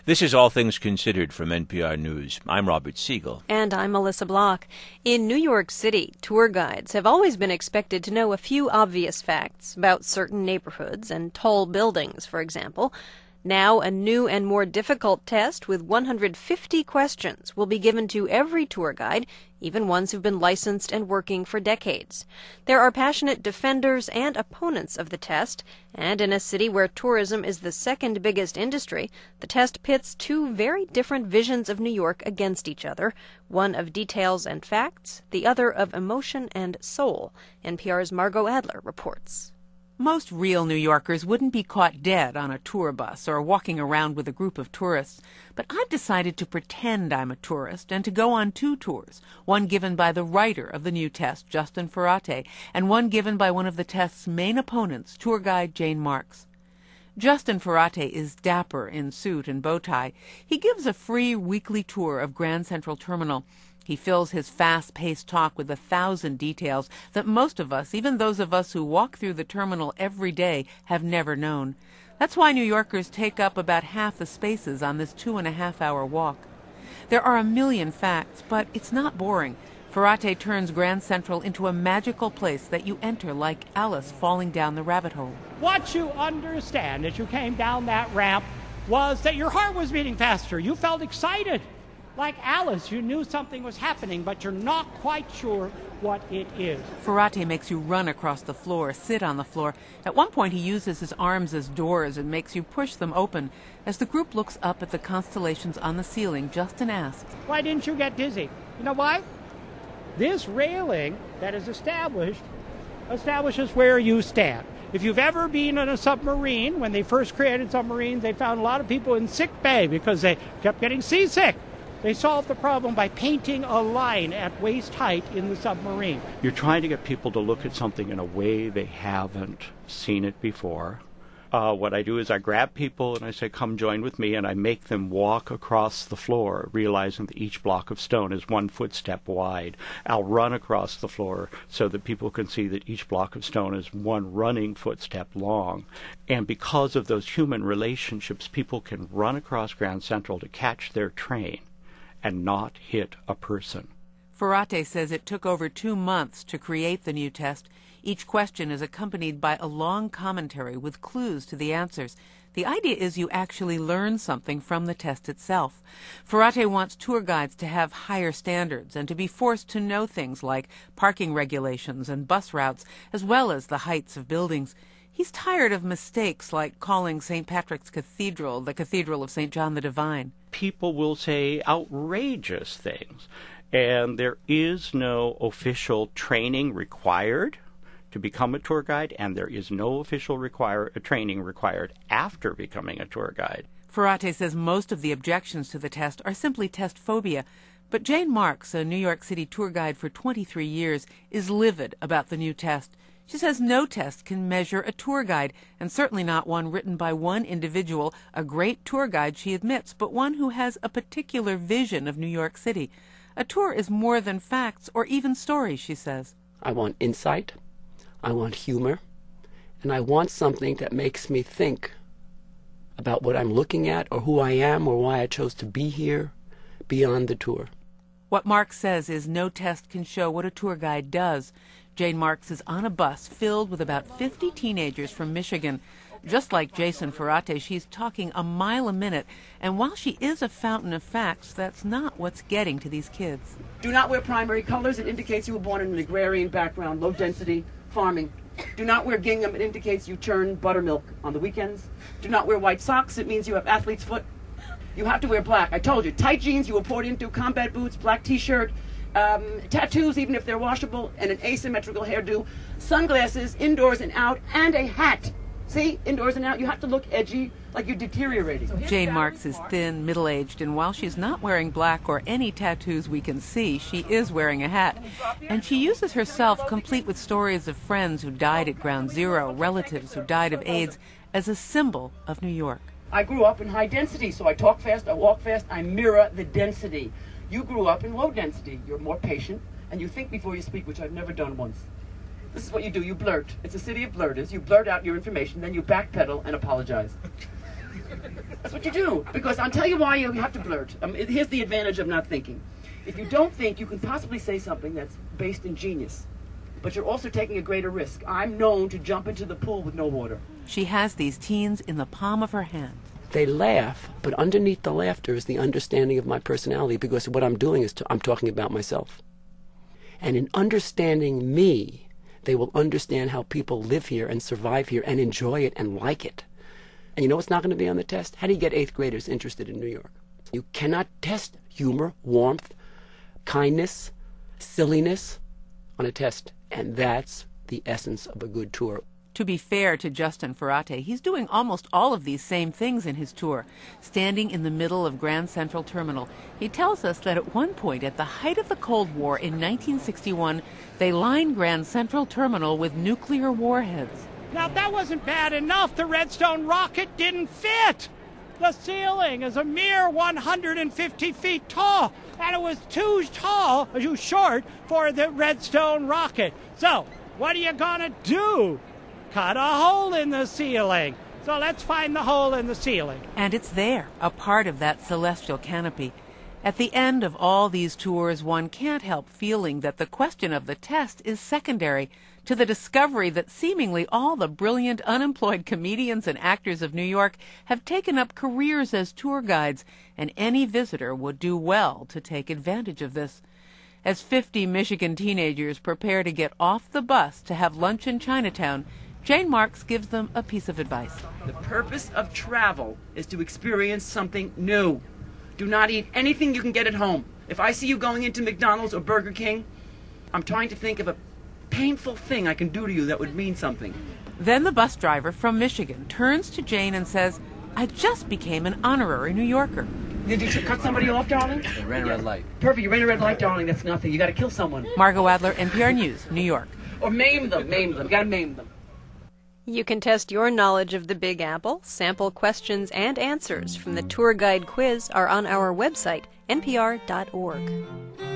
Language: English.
This is All Things Considered from NPR News. I'm Robert Siegel. And I'm Melissa Block. In New York City, tour guides have always been expected to know a few obvious facts about certain neighborhoods and tall buildings, for example. Now, a new and more difficult test with 150 questions will be given to every tour guide, even ones who've been licensed and working for decades. There are passionate defenders and opponents of the test, and in a city where tourism is the second biggest industry, the test pits two very different visions of New York against each other, one of details and facts, the other of emotion and soul. NPR's Margot Adler reports. Most real New Yorkers wouldn't be caught dead on a tour bus or walking around with a group of tourists, but I've decided to pretend I'm a tourist and to go on two tours, one given by the writer of the new test, Justin Ferrate, and one given by one of the test's main opponents, tour guide Jane Marks. Justin Ferrate is dapper in suit and bow tie. He gives a free weekly tour of Grand Central Terminal. He fills his fast-paced talk with 1,000 details that most of us, even those of us who walk through the terminal every day, have never known. That's why New Yorkers take up about half the spaces on this 2.5-hour walk. There are a million facts, but it's not boring. Ferrate turns Grand Central into a magical place that you enter like Alice falling down the rabbit hole. What you understand as you came down that ramp was that your heart was beating faster. You felt excited. Like Alice, you knew something was happening, but you're not quite sure what it is. Ferrate makes you run across the floor, sit on the floor. At one point, he uses his arms as doors and makes you push them open. As the group looks up at the constellations on the ceiling, Justin asks, "Why didn't you get dizzy?" You know why? This railing that is establishes where you stand. If you've ever been in a submarine, when they first created submarines, they found a lot of people in sick bay because they kept getting seasick. They solved the problem by painting a line at waist height in the submarine. You're trying to get people to look at something in a way they haven't seen it before. What I do is I grab people and I say, come join with me, and I make them walk across the floor, realizing that each block of stone is 1 footstep wide. I'll run across the floor so that people can see that each block of stone is 1 running footstep long. And because of those human relationships, people can run across Grand Central to catch their train and not hit a person. Ferrate says it took over 2 months to create the new test. Each question is accompanied by a long commentary with clues to the answers. The idea is you actually learn something from the test itself. Ferrate wants tour guides to have higher standards and to be forced to know things like parking regulations and bus routes, as well as the heights of buildings. He's tired of mistakes like calling St. Patrick's Cathedral the Cathedral of St. John the Divine. People will say outrageous things, and there is no official training required to become a tour guide, and there is no official training required after becoming a tour guide. Ferrate says most of the objections to the test are simply test phobia, but Jane Marks, a New York City tour guide for 23 years, is livid about the new test. She says no test can measure a tour guide, and certainly not one written by one individual, a great tour guide, she admits, but one who has a particular vision of New York City. A tour is more than facts or even stories, she says. I want insight, I want humor, and I want something that makes me think about what I'm looking at or who I am or why I chose to be here beyond the tour. What Marks says is no test can show what a tour guide does. Jane Marks is on a bus filled with about 50 teenagers from Michigan. Just like Jason Ferrate, she's talking a mile a minute, and while she is a fountain of facts, that's not what's getting to these kids. Do not wear primary colors. It indicates you were born in an agrarian background, low-density farming. Do not wear gingham. It indicates you churn buttermilk on the weekends. Do not wear white socks. It means you have athlete's foot. You have to wear black. I told you, tight jeans you were poured into, combat boots, black T-shirt, tattoos, even if they're washable, and an asymmetrical hairdo, sunglasses, indoors and out, and a hat. See, indoors and out, you have to look edgy, like you're deteriorating. Jane Marks is thin, middle-aged, and while she's not wearing black or any tattoos we can see, she is wearing a hat. And she uses herself, complete with stories of friends who died at Ground Zero, relatives who died of AIDS, as a symbol of New York. I grew up in high density, so I talk fast, I walk fast, I mirror the density. You grew up in low density. You're more patient, and you think before you speak, which I've never done once. This is what you do. You blurt. It's a city of blurters. You blurt out your information, then you backpedal and apologize. That's what you do. Because I'll tell you why you have to blurt. Here's the advantage of not thinking. If you don't think, you can possibly say something that's based in genius. But you're also taking a greater risk. I'm known to jump into the pool with no water. She has these teens in the palm of her hand. They laugh, but underneath the laughter is the understanding of my personality, because what I'm doing is I'm talking about myself. And in understanding me, they will understand how people live here and survive here and enjoy it and like it. And you know what's not going to be on the test? How do you get 8th graders interested in New York? You cannot test humor, warmth, kindness, silliness on a test. And that's the essence of a good tour. To be fair to Justin Ferrate, he's doing almost all of these same things in his tour. Standing in the middle of Grand Central Terminal, he tells us that at one point, at the height of the Cold War in 1961, they lined Grand Central Terminal with nuclear warheads. Now, if that wasn't bad enough, the Redstone rocket didn't fit. The ceiling is a mere 150 feet tall, and it was too short for the Redstone rocket. So, what are you gonna do? Cut a hole in the ceiling. So let's find the hole in the ceiling. And it's there, a part of that celestial canopy. At the end of all these tours, one can't help feeling that the question of the test is secondary to the discovery that seemingly all the brilliant unemployed comedians and actors of New York have taken up careers as tour guides, and any visitor would do well to take advantage of this. As 50 Michigan teenagers prepare to get off the bus to have lunch in Chinatown, Jane Marks gives them a piece of advice. The purpose of travel is to experience something new. Do not eat anything you can get at home. If I see you going into McDonald's or Burger King, I'm trying to think of a painful thing I can do to you that would mean something. Then the bus driver from Michigan turns to Jane and says, I just became an honorary New Yorker. Did you cut somebody off, darling? I ran a red light. Perfect, you ran a red light, darling. That's nothing. You got to kill someone. Margot Adler, NPR News, New York. Or maim them. You got to maim them. You can test your knowledge of the Big Apple. Sample questions and answers from the tour guide quiz are on our website, npr.org.